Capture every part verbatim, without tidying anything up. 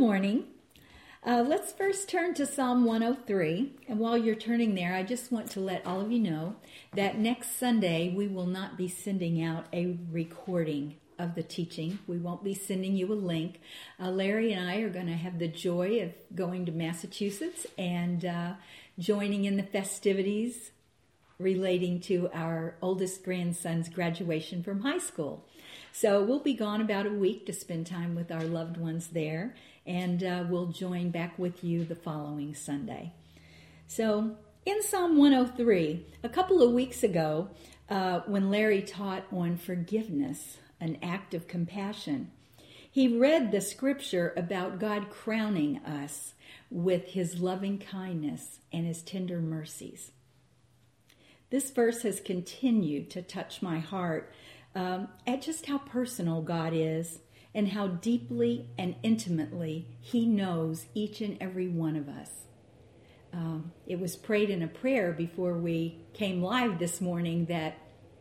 morning. Uh, let's first turn to Psalm one oh three. And while you're turning there, I just want to let all of you know that next Sunday we will not be sending out a recording of the teaching. We won't be sending you a link. Uh, Larry and I are going to have the joy of going to Massachusetts and uh, joining in the festivities relating to our oldest grandson's graduation from high school. So we'll be gone about a week to spend time with our loved ones there, and uh, we'll join back with you the following Sunday. So in Psalm one oh three, a couple of weeks ago, uh, when Larry taught on forgiveness, an act of compassion, he read the scripture about God crowning us with his loving kindness and his tender mercies. This verse has continued to touch my heart um, at just how personal God is and how deeply and intimately he knows each and every one of us. Um, it was prayed in a prayer before we came live this morning that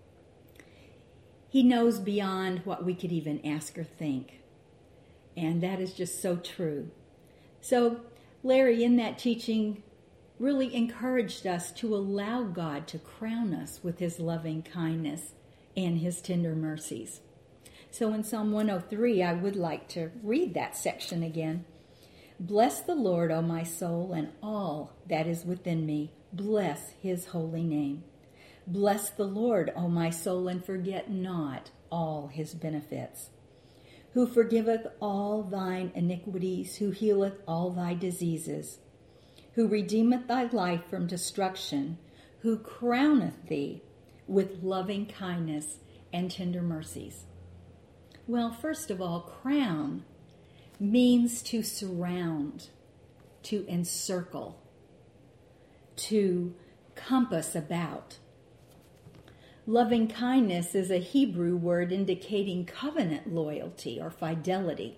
he knows beyond what we could even ask or think. And that is just so true. So Larry, in that teaching, really encouraged us to allow God to crown us with his loving kindness and his tender mercies. So in Psalm one oh three, I would like to read that section again. Bless the Lord, O my soul, and all that is within me. Bless his holy name. Bless the Lord, O my soul, and forget not all his benefits. Who forgiveth all thine iniquities, who healeth all thy diseases, who redeemeth thy life from destruction, who crowneth thee with loving kindness and tender mercies. Well, first of all, crown means to surround, to encircle, to compass about. Loving kindness is a Hebrew word indicating covenant loyalty or fidelity.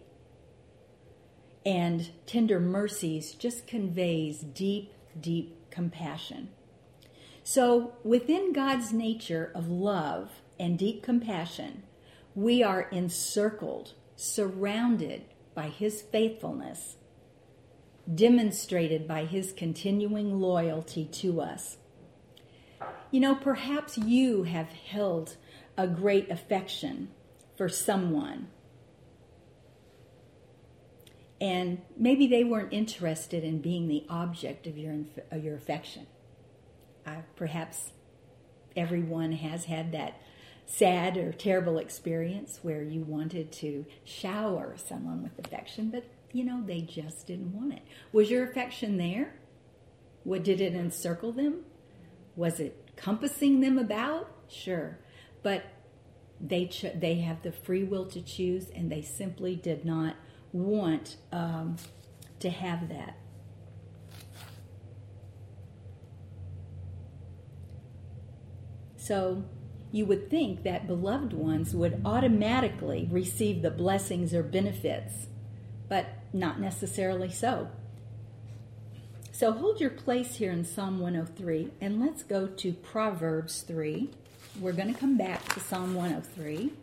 And tender mercies just conveys deep, deep compassion. So within God's nature of love and deep compassion, we are encircled, surrounded by his faithfulness, demonstrated by his continuing loyalty to us. You know, perhaps you have held a great affection for someone, and maybe they weren't interested in being the object of your of your affection. Uh, perhaps everyone has had that sad or terrible experience where you wanted to shower someone with affection, but, you know, they just didn't want it. Was your affection there? What, did it encircle them? Was it compassing them about? Sure. But they ch- they have the free will to choose, and they simply did not want um, to have that. So you would think that beloved ones would automatically receive the blessings or benefits, but not necessarily so. So hold your place here in Psalm one oh three, and let's go to Proverbs three. We're going to come back to Psalm one oh three.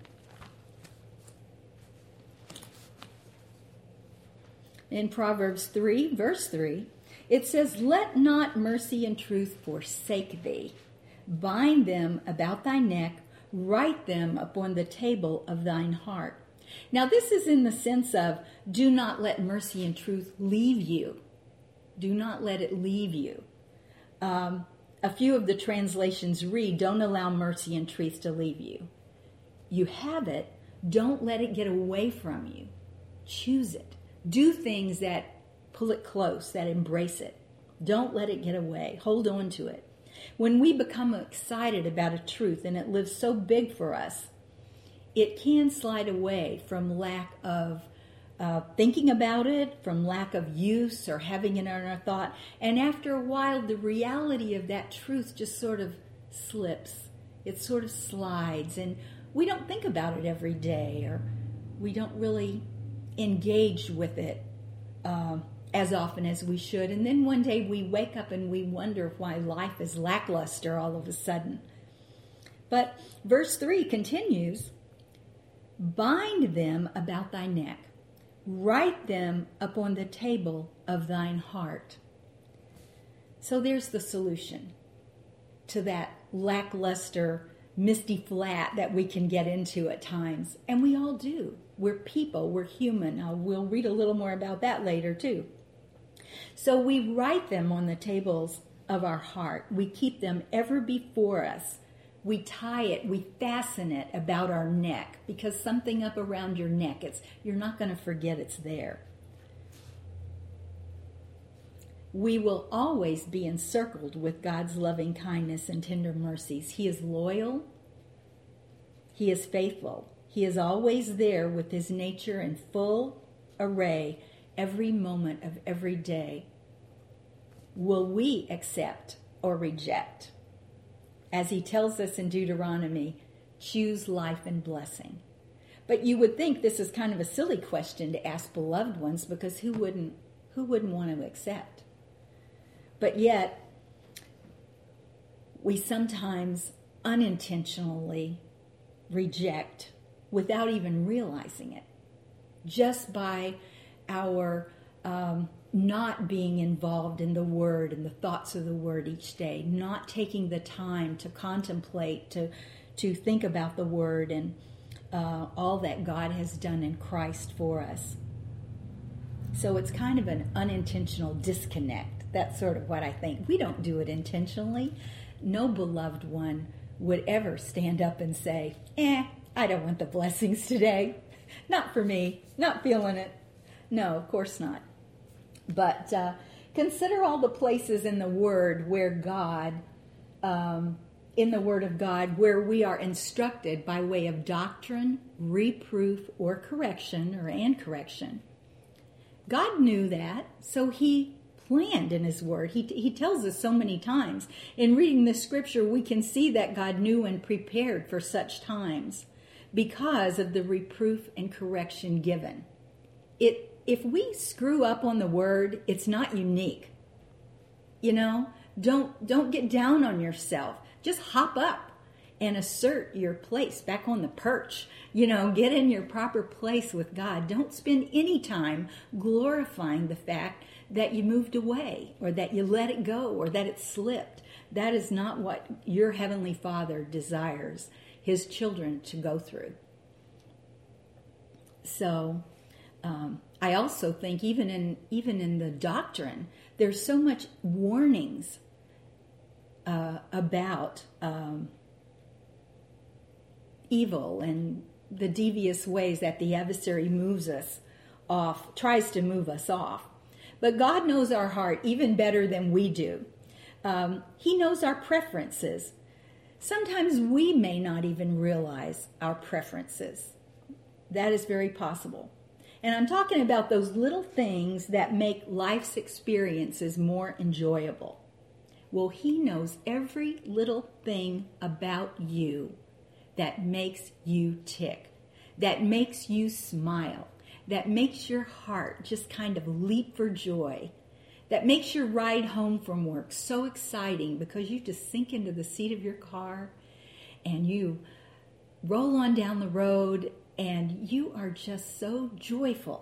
In Proverbs three, verse three, it says, "Let not mercy and truth forsake thee. Bind them about thy neck, write them upon the table of thine heart." Now this is in the sense of, do not let mercy and truth leave you. Do not let it leave you. Um, a few of the translations read, don't allow mercy and truth to leave you. You have it. Don't let it get away from you. Choose it. Do things that pull it close, that embrace it. Don't let it get away. Hold on to it. When we become excited about a truth and it lives so big for us, it can slide away from lack of uh, thinking about it, from lack of use or having it in our thought. And after a while, the reality of that truth just sort of slips. It sort of slides, and we don't think about it every day, or we don't really engage with it um, as often as we should. And then one day we wake up and we wonder why life is lackluster all of a sudden. But verse three continues, "Bind them about thy neck, Write them upon the table of thine heart. So there's the solution to that lackluster, misty flat that we can get into at times. And we all do. We're people. We're human. Uh, we'll read a little more about that later too. So we write them on the tables of our heart. We keep them ever before us. We tie it, we fasten it about our neck, because something up around your neck, it's you're not going to forget it's there. We will always be encircled with God's loving kindness and tender mercies. He is loyal. He is faithful. He is always there with his nature in full array every moment of every day. Will we accept or reject? As he tells us in Deuteronomy, choose life and blessing. But you would think this is kind of a silly question to ask beloved ones, because who wouldn't who wouldn't want to accept? But yet, we sometimes unintentionally reject without even realizing it, just by our um, not being involved in the Word and the thoughts of the Word each day, not taking the time to contemplate, to to think about the Word and uh, all that God has done in Christ for us. So it's kind of an unintentional disconnect. That's sort of what I think. We don't do it intentionally. No beloved one would ever stand up and say, eh, I don't want the blessings today. Not for me. Not feeling it. No, of course not. But uh, consider all the places in the Word where God, um, in the Word of God, where we are instructed by way of doctrine, reproof, or correction, or and correction. God knew that, so he planned in his Word. He, he tells us so many times. In reading this scripture, we can see that God knew and prepared for such times because of the reproof and correction given. It If we screw up on the Word, it's not unique. You know, don't don't get down on yourself. Just hop up and assert your place back on the perch. You know, get in your proper place with God. Don't spend any time glorifying the fact that you moved away or that you let it go or that it slipped. That is not what your Heavenly Father desires his children to go through. So, um, I also think even in even in the doctrine, there's so much warnings uh, about um, evil and the devious ways that the adversary moves us off, tries to move us off. But God knows our heart even better than we do. Um, he knows our preferences. Sometimes we may not even realize our preferences. That is very possible. And I'm talking about those little things that make life's experiences more enjoyable. Well, he knows every little thing about you that makes you tick, that makes you smile, that makes your heart just kind of leap for joy, that makes your ride home from work so exciting because you just sink into the seat of your car and you roll on down the road and you are just so joyful.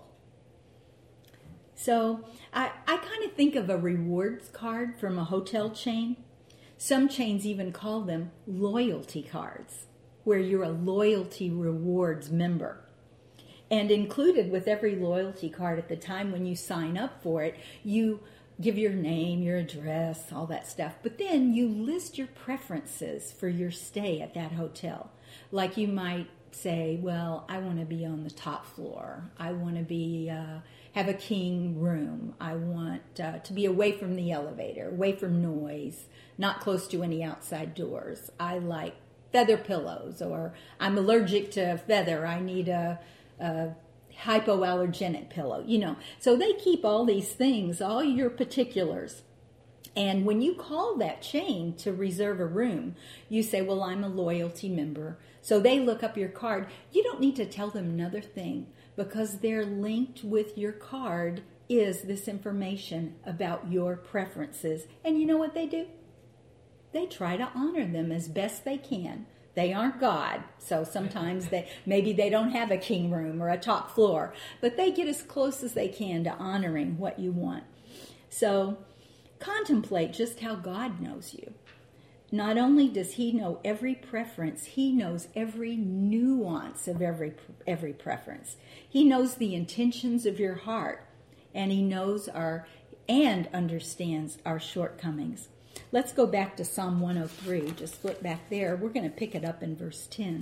So I, I kind of think of a rewards card from a hotel chain. Some chains even call them loyalty cards, where you're a loyalty rewards member. And included with every loyalty card at the time when you sign up for it, you give your name, your address, all that stuff. But then you list your preferences for your stay at that hotel. Like you might say, well, I want to be on the top floor. I want to be uh, have a king room. I want uh, to be away from the elevator, away from noise, not close to any outside doors. I like feather pillows, or I'm allergic to feather. I need a, a hypoallergenic pillow, you know. So they keep all these things, all your particulars. And when you call that chain to reserve a room, you say, well, I'm a loyalty member. So they look up your card. You don't need to tell them another thing, because they're linked with your card is this information about your preferences. And you know what they do? They try to honor them as best they can. They aren't God. So sometimes they maybe they don't have a king room or a top floor, but they get as close as they can to honoring what you want. So contemplate just how God knows you. Not only does he know every preference, he knows every nuance of every every preference. He knows the intentions of your heart, and he knows our and understands our shortcomings. Let's go back to Psalm one oh three. Just flip back there. We're going to pick it up in verse ten.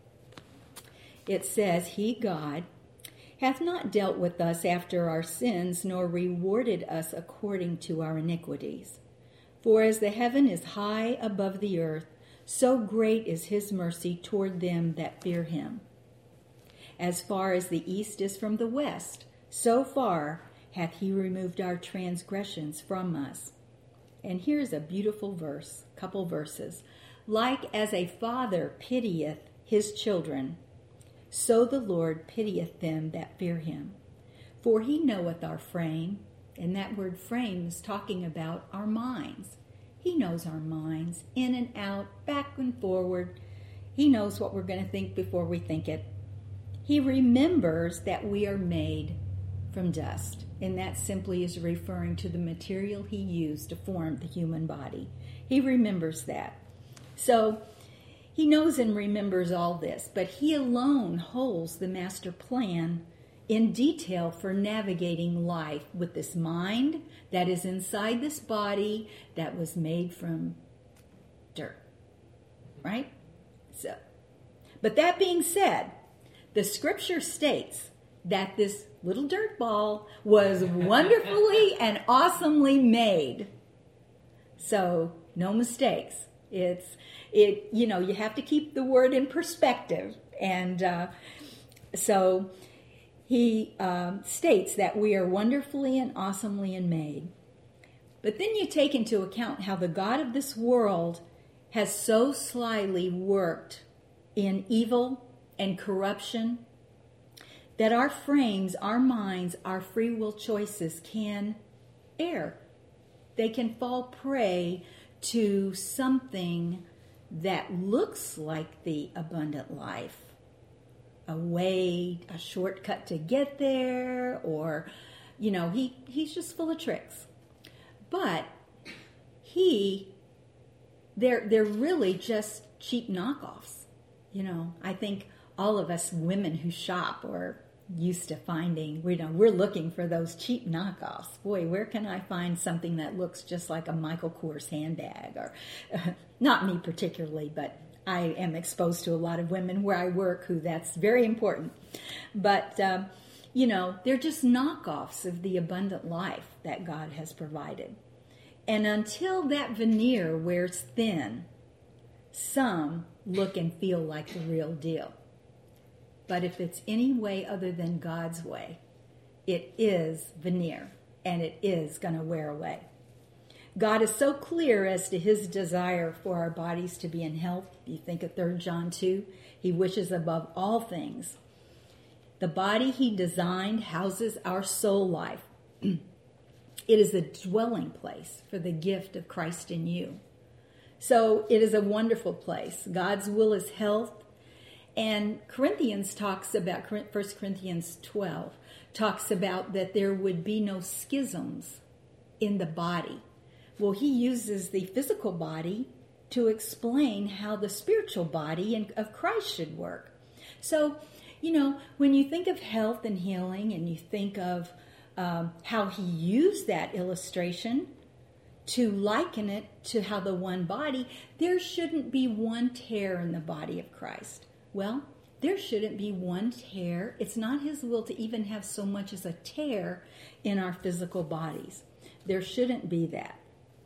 It says, He, God, hath not dealt with us after our sins, nor rewarded us according to our iniquities. For as the heaven is high above the earth, so great is his mercy toward them that fear him. As far as the east is from the west, so far hath he removed our transgressions from us. And here's a beautiful verse, couple verses. Like as a father pitieth his children, so the Lord pitieth them that fear him. For he knoweth our frame. And that word frame is talking about our minds. He knows our minds, in and out, back and forward. He knows what we're going to think before we think it. He remembers that we are made from dust. And that simply is referring to the material he used to form the human body. He remembers that. So he knows and remembers all this, but he alone holds the master plan in detail for navigating life with this mind that is inside this body that was made from dirt. Right? So, but that being said, the scripture states that this little dirt ball was wonderfully and awesomely made. So, no mistakes. It's, it, you know, you have to keep the word in perspective. And uh, so he um, states that we are wonderfully and awesomely made. But then you take into account how the God of this world has so slyly worked in evil and corruption that our frames, our minds, our free will choices can err. They can fall prey to something that looks like the abundant life. A way, a shortcut to get there, or, you know, he, he's just full of tricks. But he, they're, they're really just cheap knockoffs. You know, I think all of us women who shop are used to finding, you know, we're looking for those cheap knockoffs. Boy, where can I find something that looks just like a Michael Kors handbag? Or, uh, not me particularly, but I am exposed to a lot of women where I work who that's very important. But, um, you know, they're just knockoffs of the abundant life that God has provided. And until that veneer wears thin, some look and feel like the real deal. But if it's any way other than God's way, it is veneer, and it is going to wear away. God is so clear as to his desire for our bodies to be in health. You think of Third John two, he wishes above all things. The body he designed houses our soul life. It is a dwelling place for the gift of Christ in you. So it is a wonderful place. God's will is health. And Corinthians talks about, First Corinthians twelve, talks about that there would be no schisms in the body. Well, he uses the physical body to explain how the spiritual body of Christ should work. So, you know, when you think of health and healing, and you think of um, how he used that illustration to liken it to how the one body, there shouldn't be one tear in the body of Christ. Well, there shouldn't be one tear. It's not his will to even have so much as a tear in our physical bodies. There shouldn't be that.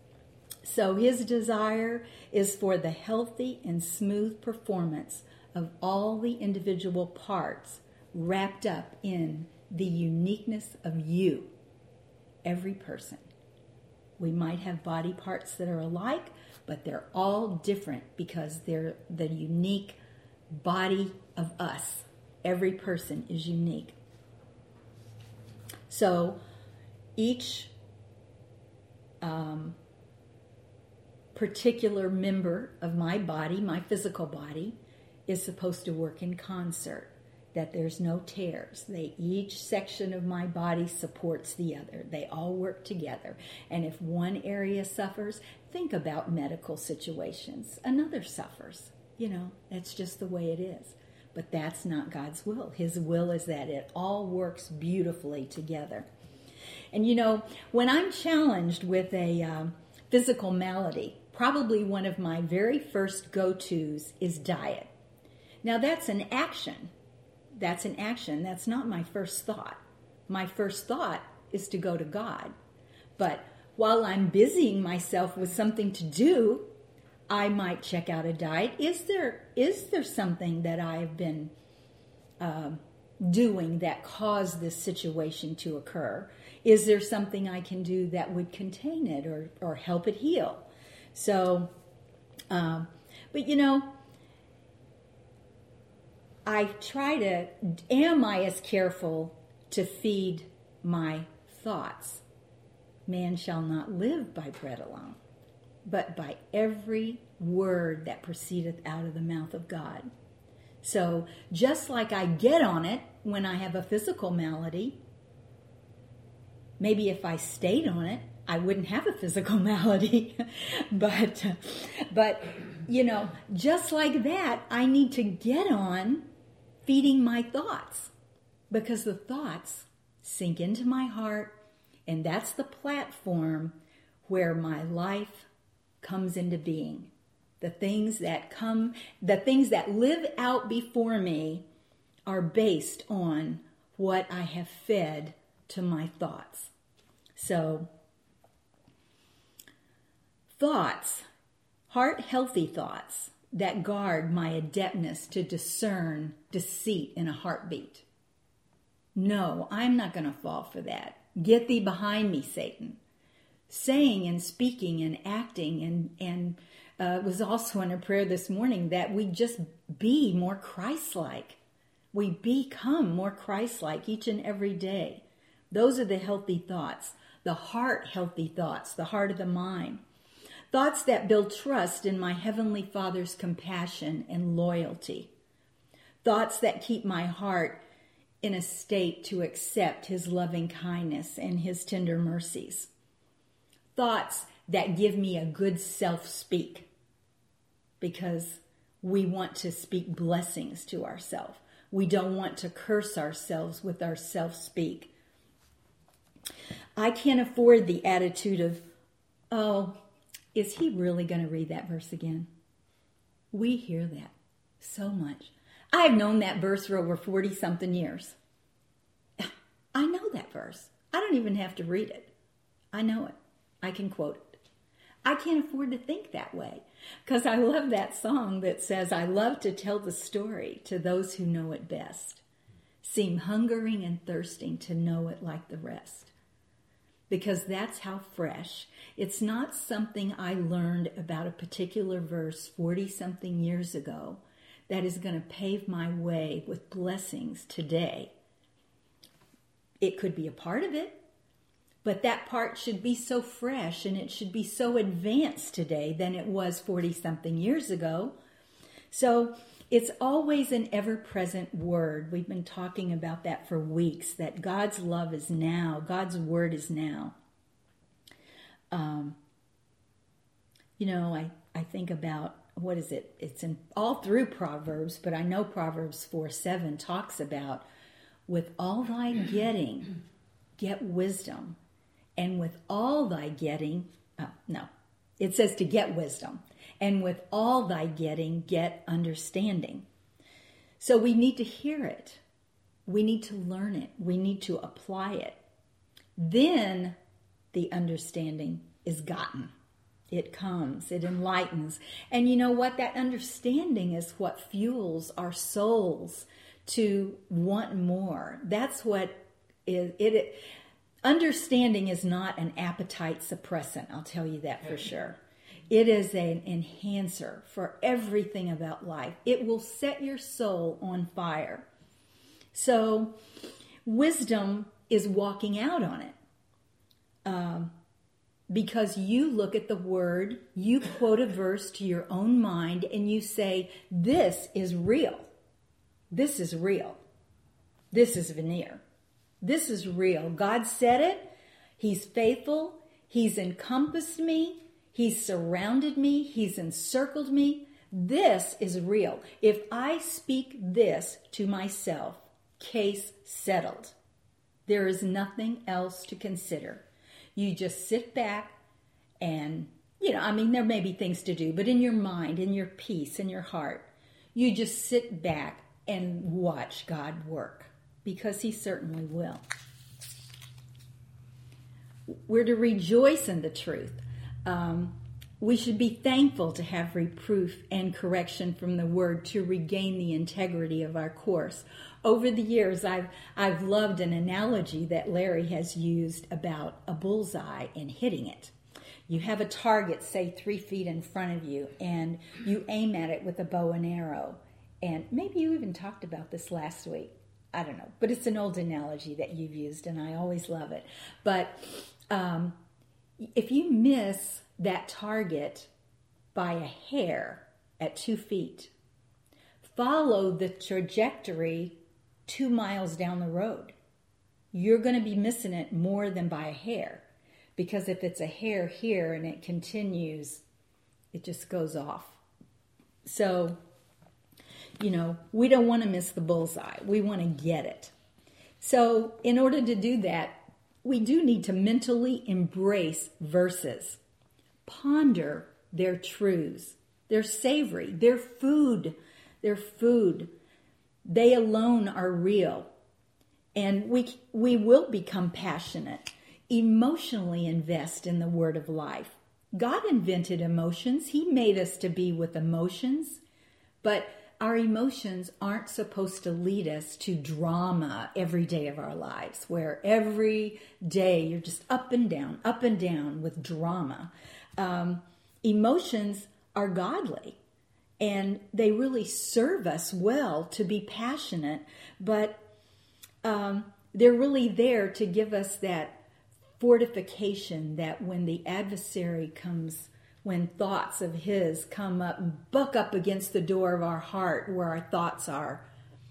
So his desire is for the healthy and smooth performance of all the individual parts wrapped up in the uniqueness of you, every person. We might have body parts that are alike, but they're all different because they're the unique body of us. Every person is unique. So each um, particular member of my body, my physical body, is supposed to work in concert, that there's no tears. They, each section of my body supports the other. They all work together. And if one area suffers, think about medical situations. Another suffers. You know, that's just the way it is. But that's not God's will. His will is that it all works beautifully together. And you know, when I'm challenged with a um, physical malady, probably one of my very first go-tos is diet. Now that's an action. That's an action. That's not my first thought. My first thought is to go to God. But while I'm busying myself with something to do, I might check out a diet. Is there is there something that I've been uh, doing that caused this situation to occur? Is there something I can do that would contain it or, or help it heal? So, um, but you know, I try to, am I as careful to feed my thoughts? Man shall not live by bread alone, but by every word that proceedeth out of the mouth of God. So just like I get on it when I have a physical malady, maybe if I stayed on it, I wouldn't have a physical malady. but, but, you know, just like that, I need to get on feeding my thoughts, because the thoughts sink into my heart, and that's the platform where my life comes into being. The things that come, the things that live out before me are based on what I have fed to my thoughts. So, thoughts, heart-healthy thoughts, that guard my adeptness to discern deceit in a heartbeat. No, I'm not going to fall for that. Get thee behind me, Satan. Saying and speaking and acting and, and uh, was also in a prayer this morning that we just be more Christ-like. We become more Christ-like each and every day. Those are the healthy thoughts, the heart-healthy thoughts, the heart of the mind. Thoughts that build trust in my Heavenly Father's compassion and loyalty. Thoughts that keep my heart in a state to accept His loving kindness and His tender mercies. Thoughts that give me a good self-speak, because we want to speak blessings to ourselves. We don't want to curse ourselves with our self-speak. I can't afford the attitude of, oh, is he really going to read that verse again? We hear that so much. I've known that verse for over forty-something years. I know that verse. I don't even have to read it. I know it. I can quote it. I can't afford to think that way, because I love that song that says, I love to tell the story to those who know it best, seem hungering and thirsting to know it like the rest. Because that's how fresh. It's not something I learned about a particular verse forty-something years ago that is going to pave my way with blessings today. It could be a part of it, but that part should be so fresh and it should be so advanced today than it was forty-something years ago. So it's always an ever-present word. We've been talking about that for weeks, that God's love is now. God's word is now. Um, you know, I, I think about, what is it? It's in all through Proverbs, but I know Proverbs four seven talks about, with all thy getting, get wisdom. And with all thy getting, uh, no, it says to get wisdom. And with all thy getting, get understanding. So we need to hear it. We need to learn it. We need to apply it. Then the understanding is gotten. It comes. It enlightens. And you know what? That understanding is what fuels our souls to want more. That's what is it. it understanding is not an appetite suppressant. I'll tell you that for sure. It is an enhancer for everything about life. It will set your soul on fire. So wisdom is walking out on it. Um, because you look at the word, you quote a verse to your own mind, and you say, this is real. This is real. This is veneer. This is real. God said it. He's faithful. He's encompassed me. He's surrounded me. He's encircled me. This is real. If I speak this to myself, case settled. There is nothing else to consider. You just sit back and, you know, I mean, there may be things to do, but in your mind, in your peace, in your heart, you just sit back and watch God work, because he certainly will. We're to rejoice in the truth. Um, we should be thankful to have reproof and correction from the word to regain the integrity of our course. Over the years, I've I've loved an analogy that Larry has used about a bullseye and hitting it. You have a target, say, three feet in front of you, and you aim at it with a bow and arrow. And maybe you even talked about this last week. I don't know. But it's an old analogy that you've used, and I always love it. But um, if you miss that target by a hair at two feet, follow the trajectory two miles down the road. You're going to be missing it more than by a hair. Because if it's a hair here and it continues, it just goes off. So, you know, we don't want to miss the bullseye. We want to get it. So in order to do that, we do need to mentally embrace verses. Ponder their truths. They're savory. They're food. They're food. They alone are real. And we we will become passionate, emotionally invest in the word of life. God invented emotions. He made us to be with emotions. But our emotions aren't supposed to lead us to drama every day of our lives, where every day you're just up and down, up and down with drama. Um, emotions are godly. And they really serve us well to be passionate, but um, they're really there to give us that fortification that when the adversary comes, when thoughts of his come up and buck up against the door of our heart where our thoughts are,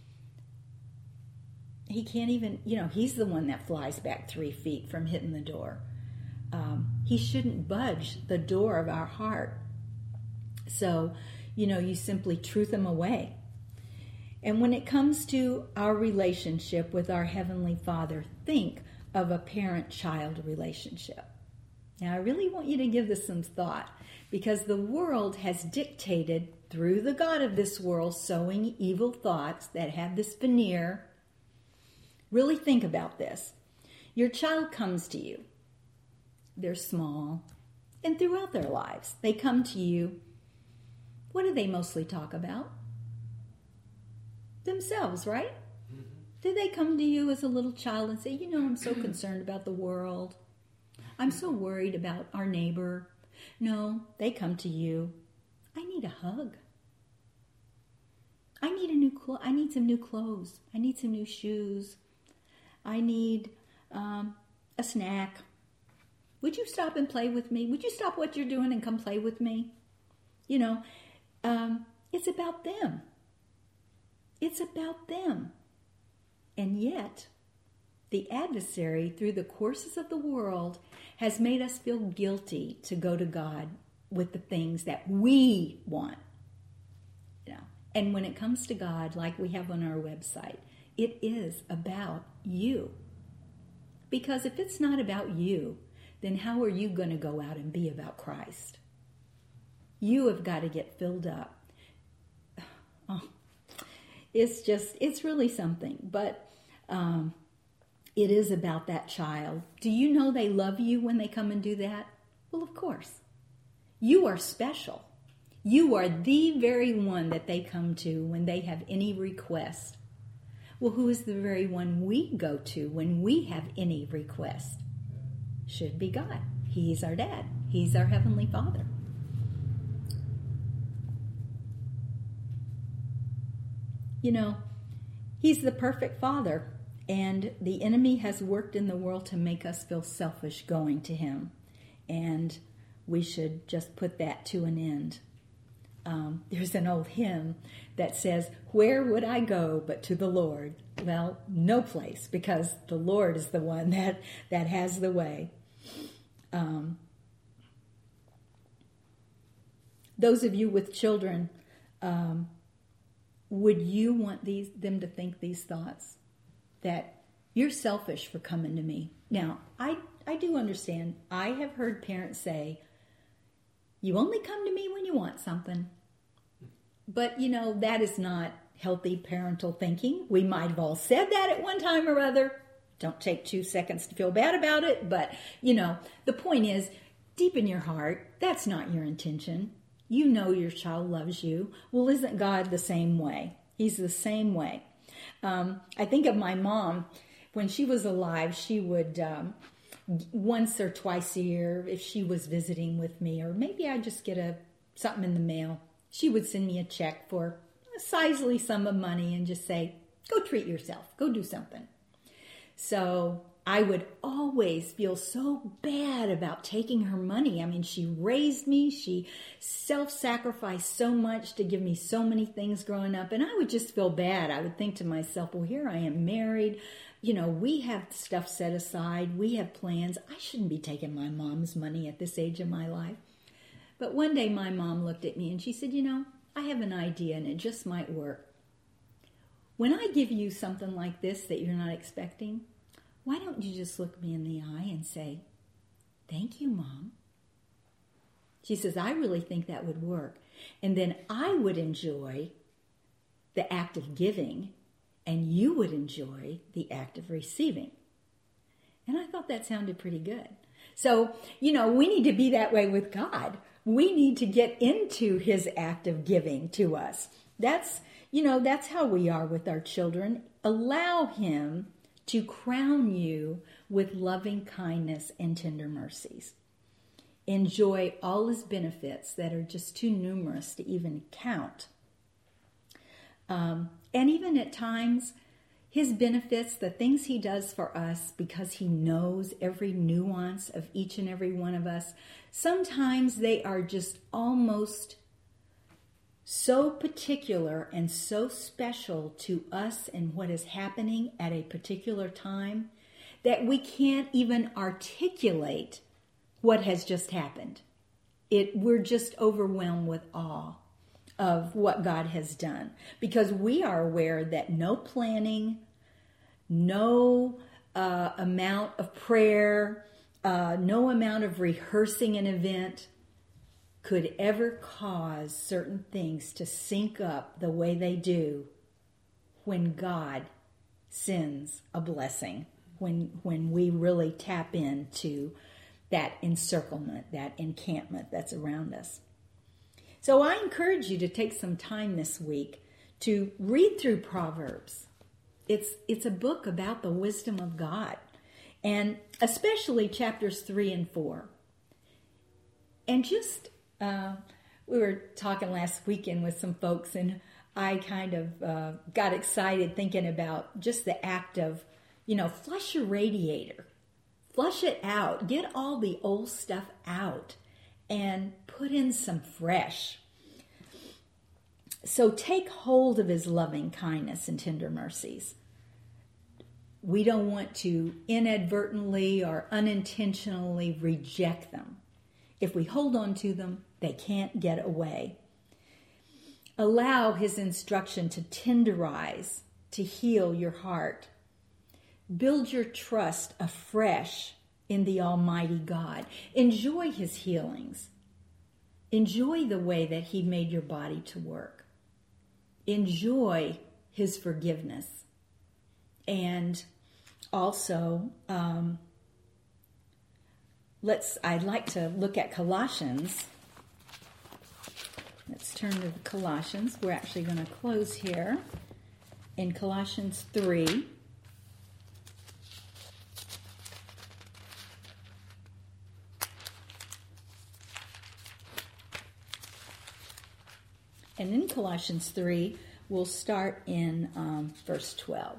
he can't even, you know, he's the one that flies back three feet from hitting the door. Um, he shouldn't budge the door of our heart. So, you know, you simply truth them away. And when it comes to our relationship with our Heavenly Father, think of a parent-child relationship. Now, I really want you to give this some thought, because the world has dictated through the God of this world sowing evil thoughts that have this veneer. Really think about this. Your child comes to you. They're small, and throughout their lives, they come to you. What do they mostly talk about? Themselves, right? Mm-hmm. Do they come to you as a little child and say, you know, I'm so concerned about the world. I'm so worried about our neighbor. No, they come to you. I need a hug. I need a new clo- I need some new clothes. I need some new shoes. I need um, a snack. Would you stop and play with me? Would you stop what you're doing and come play with me? You know, Um, it's about them. It's about them. And yet, the adversary, through the courses of the world, has made us feel guilty to go to God with the things that we want. You know, and when it comes to God, like we have on our website, it is about you. Because if it's not about you, then how are you going to go out and be about Christ? You have got to get filled up. Oh, it's just, it's really something. But um, it is about that child. Do you know they love you when they come and do that? Well, of course. You are special. You are the very one that they come to when they have any request. Well, who is the very one we go to when we have any request? Should be God. He's our dad. He's our Heavenly Father. You know, He's the perfect Father, and the enemy has worked in the world to make us feel selfish going to Him. and we should just put that to an end. Um, there's an old hymn that says, "Where would I go but to the Lord?" Well, no place, because the Lord is the one that, that has the way. Um, those of you with children, um, would you want these them to think these thoughts? That you're selfish for coming to me. Now, I, I do understand. I have heard parents say, you only come to me when you want something. But, you know, that is not healthy parental thinking. We might have all said that at one time or other. Don't take two seconds to feel bad about it. But, you know, the point is, deep in your heart, that's not your intention. You know your child loves you. Well, isn't God the same way? He's the same way. Um, I think of my mom. When she was alive, she would, um, once or twice a year, if she was visiting with me, or maybe I'd just get a something in the mail, she would send me a check for a sizely sum of money and just say, go treat yourself, go do something. So I would always feel so bad about taking her money. I mean, she raised me, she self-sacrificed so much to give me so many things growing up, and I would just feel bad. I would think to myself, well, here I am married, you know, we have stuff set aside, we have plans. I shouldn't be taking my mom's money at this age of my life. But one day my mom looked at me and she said, you know, I have an idea and it just might work. When I give you something like this that you're not expecting, why don't you just look me in the eye and say, thank you, Mom. She says, I really think that would work. And then I would enjoy the act of giving, and you would enjoy the act of receiving. And I thought that sounded pretty good. So, you know, we need to be that way with God. We need to get into his act of giving to us. That's, you know, that's how we are with our children. Allow him to crown you with loving kindness and tender mercies. Enjoy all his benefits that are just too numerous to even count. Um, and even at times, his benefits, the things he does for us, because he knows every nuance of each and every one of us, sometimes they are just almost so particular and so special to us and what is happening at a particular time that we can't even articulate what has just happened. It, we're just overwhelmed with awe of what God has done, because we are aware that no planning, no uh, amount of prayer, uh, no amount of rehearsing an event could ever cause certain things to sync up the way they do when God sends a blessing, when when we really tap into that encirclement, that encampment that's around us. So I encourage you to take some time this week to read through Proverbs. It's it's a book about the wisdom of God, and especially chapters three and four. And just, uh, we were talking last weekend with some folks, and I kind of uh, got excited thinking about just the act of, you know, flush your radiator. Flush it out. Get all the old stuff out and put in some fresh. So take hold of his loving kindness and tender mercies. We don't want to inadvertently or unintentionally reject them. If we hold on to them, they can't get away. Allow his instruction to tenderize, to heal your heart. Build your trust afresh in the Almighty God. Enjoy his healings. Enjoy the way that he made your body to work. Enjoy his forgiveness. And also, um, let's. I'd like to look at Colossians. Let's turn to Colossians. We're actually going to close here in Colossians three. And in Colossians three, we'll start in um, verse twelve.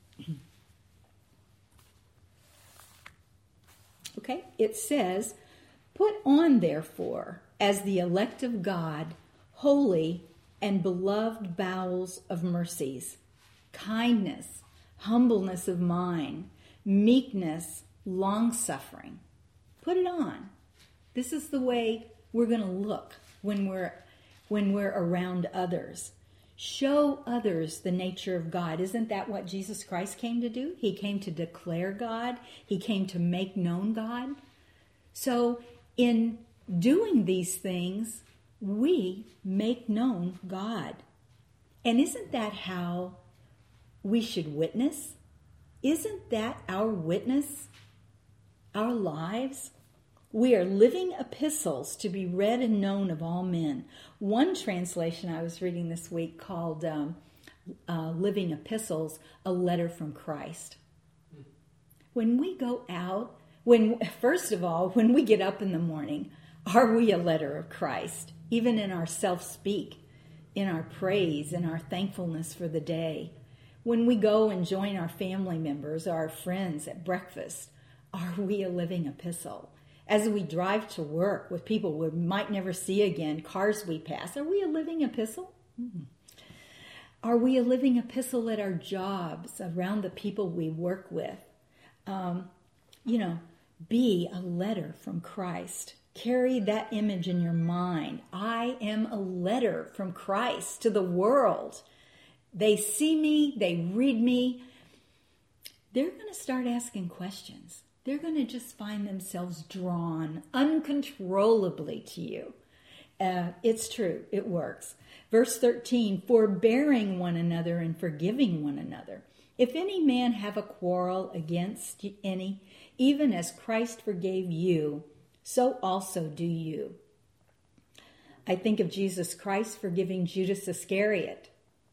Okay, it says, Put on, therefore, as the elect of God, holy and beloved bowels of mercies, kindness, humbleness of mind, meekness, long-suffering. Put it on. This is the way we're going to look when we're when we're around others. Show others the nature of God. Isn't that what Jesus Christ came to do? He came to declare God. He came to make known God. So in doing these things, we make known God. And isn't that how we should witness? Isn't that our witness? Our lives? We are living epistles to be read and known of all men. One translation I was reading this week called um, uh, Living Epistles, a letter from Christ. When we go out, when first of all, when we get up in the morning, are we a letter of Christ? Even in our self-speak, in our praise, in our thankfulness for the day. When we go and join our family members or our friends at breakfast, are we a living epistle? As we drive to work with people we might never see again, cars we pass, are we a living epistle? Mm-hmm. Are we a living epistle at our jobs, around the people we work with? Um, you know, be a letter from Christ. Carry that image in your mind. I am a letter from Christ to the world. They see me, they read me. They're going to start asking questions. They're going to just find themselves drawn uncontrollably to you. Uh, it's true. It works. Verse thirteen, forbearing one another and forgiving one another. If any man have a quarrel against any, even as Christ forgave you, so also do you. I think of Jesus Christ forgiving Judas Iscariot.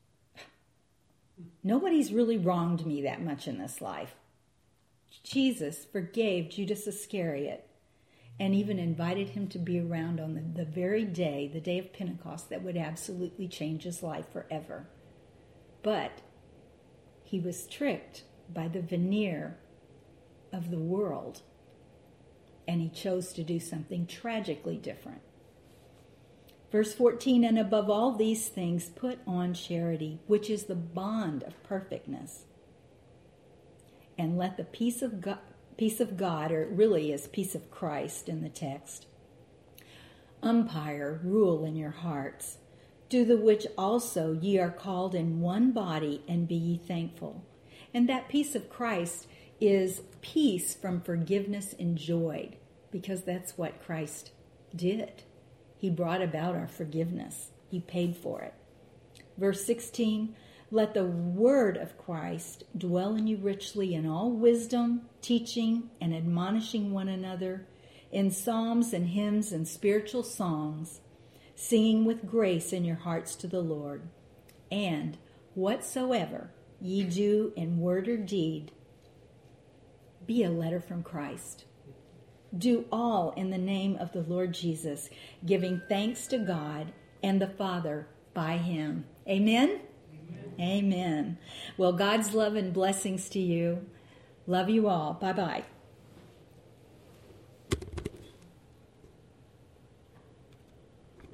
Nobody's really wronged me that much in this life. Jesus forgave Judas Iscariot and even invited him to be around on the, the very day, the day of Pentecost, that would absolutely change his life forever. But he was tricked by the veneer of the world, and he chose to do something tragically different. Verse fourteen, and above all these things put on charity, which is the bond of perfectness. And let the peace of God, peace of God, or it really is peace of Christ in the text, umpire, rule in your hearts, to the which also ye are called in one body, and be ye thankful. And that peace of Christ is peace from forgiveness enjoyed, because that's what Christ did. He brought about our forgiveness. He paid for it. Verse sixteen, let the word of Christ dwell in you richly in all wisdom, teaching and admonishing one another in psalms and hymns and spiritual songs, singing with grace in your hearts to the Lord. And whatsoever ye do in word or deed, be a letter from Christ. Do all in the name of the Lord Jesus, giving thanks to God and the Father by him. Amen? Amen. Amen. Well, God's love and blessings to you. Love you all. Bye-bye.